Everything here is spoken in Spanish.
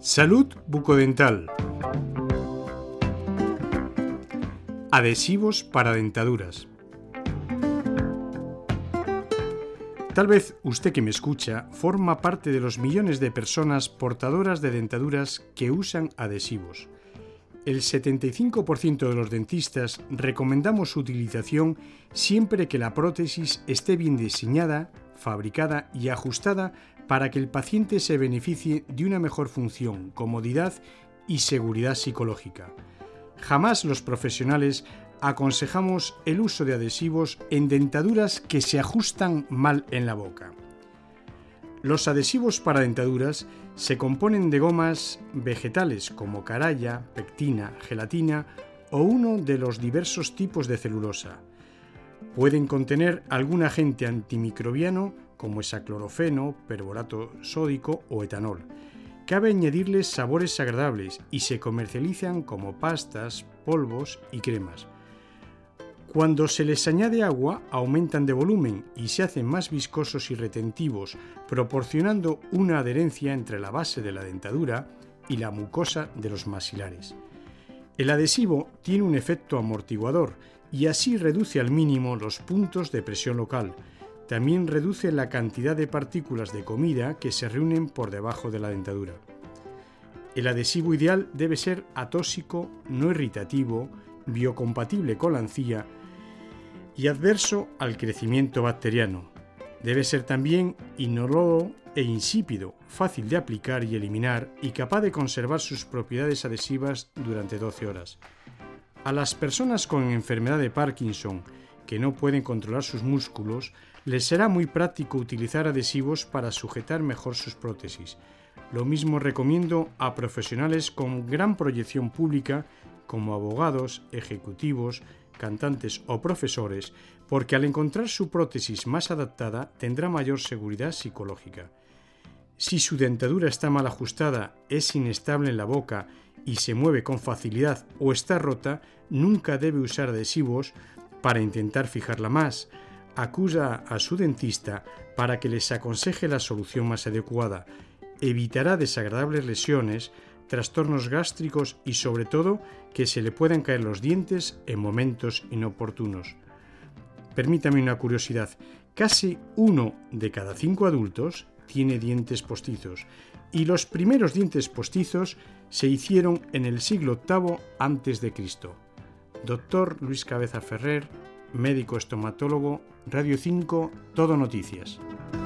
Salud bucodental. Adhesivos para dentaduras. Tal vez usted que me escucha forma parte de los millones de personas portadoras de dentaduras que usan adhesivos. El 75% de los dentistas recomendamos su utilización siempre que la prótesis esté bien diseñada, fabricada y ajustada para que el paciente se beneficie de una mejor función, comodidad y seguridad psicológica. Jamás los profesionales aconsejamos el uso de adhesivos en dentaduras que se ajustan mal en la boca. Los adhesivos para dentaduras se componen de gomas vegetales como caraya, pectina, gelatina o uno de los diversos tipos de celulosa. Pueden contener algún agente antimicrobiano como hexaclorofeno, perborato sódico o etanol. Cabe añadirles sabores agradables y se comercializan como pastas, polvos y cremas. Cuando se les añade agua, aumentan de volumen y se hacen más viscosos y retentivos, proporcionando una adherencia entre la base de la dentadura y la mucosa de los maxilares. El adhesivo tiene un efecto amortiguador y así reduce al mínimo los puntos de presión local. También reduce la cantidad de partículas de comida que se reúnen por debajo de la dentadura. El adhesivo ideal debe ser atóxico, no irritativo, biocompatible con la encía y adverso al crecimiento bacteriano. Debe ser también inoloro e insípido, fácil de aplicar y eliminar y capaz de conservar sus propiedades adhesivas durante 12 horas. A las personas con enfermedad de Parkinson que no pueden controlar sus músculos, les será muy práctico utilizar adhesivos para sujetar mejor sus prótesis. Lo mismo recomiendo a profesionales con gran proyección pública como abogados, ejecutivos, cantantes o profesores, porque al encontrar su prótesis más adaptada tendrá mayor seguridad psicológica. Si su dentadura está mal ajustada, es inestable en la boca y se mueve con facilidad o está rota, nunca debe usar adhesivos para intentar fijarla más. Acuda a su dentista para que les aconseje la solución más adecuada. Evitará desagradables lesiones, trastornos gástricos y sobre todo que se le puedan caer los dientes en momentos inoportunos. Permítame una curiosidad, casi 1 de cada 5 adultos tiene dientes postizos y los primeros dientes postizos se hicieron en el siglo VIII a.C. Dr. Luis Cabeza Ferrer, médico estomatólogo, Radio 5, Todo Noticias.